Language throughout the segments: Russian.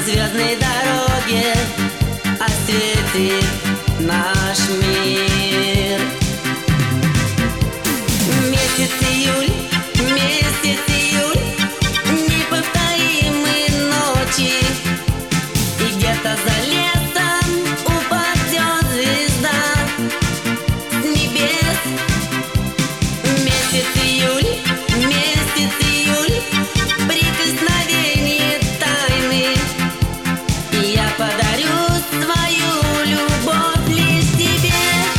звездной дороге осветит наш мир. Месяц июль, неповторимые ночи, и где-то за лесом упадет звезда с небес. Месяц июль, прикосновение тайны, и я подарю свою любовь лишь тебе.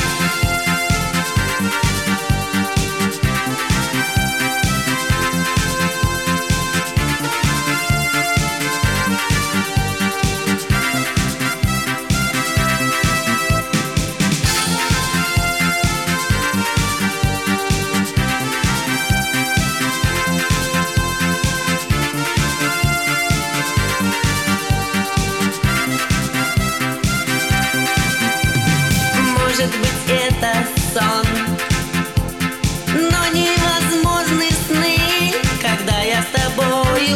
Может быть, это сон, но невозможны сны, когда я с тобою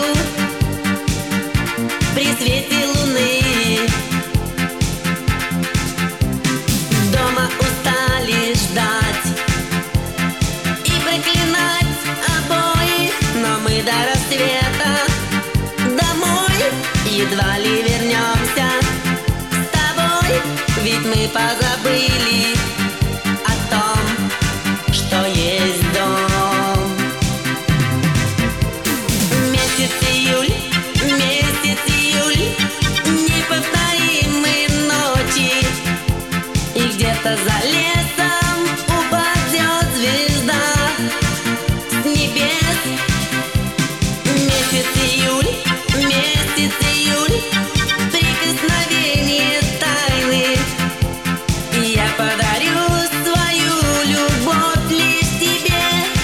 при свете луны. Дома устали ждать и проклинать обоих, но мы до рассвета домой едва ли вернемся с тобой, ведь мы позабыли о том, что есть дом. Месяц июль, неповторимые ночи, и где-то за лесом упадет звезда с небес. Месяц июль, прикосновение тайны, и я подарю свою любовь лишь тебе.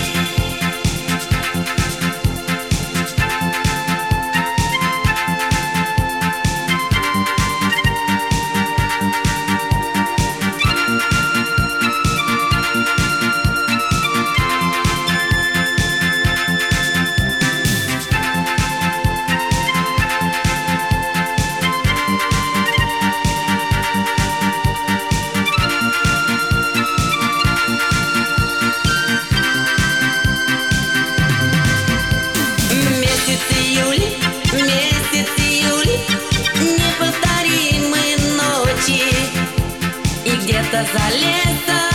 Месяц июль, неповторимые ночи, и где-то за лесом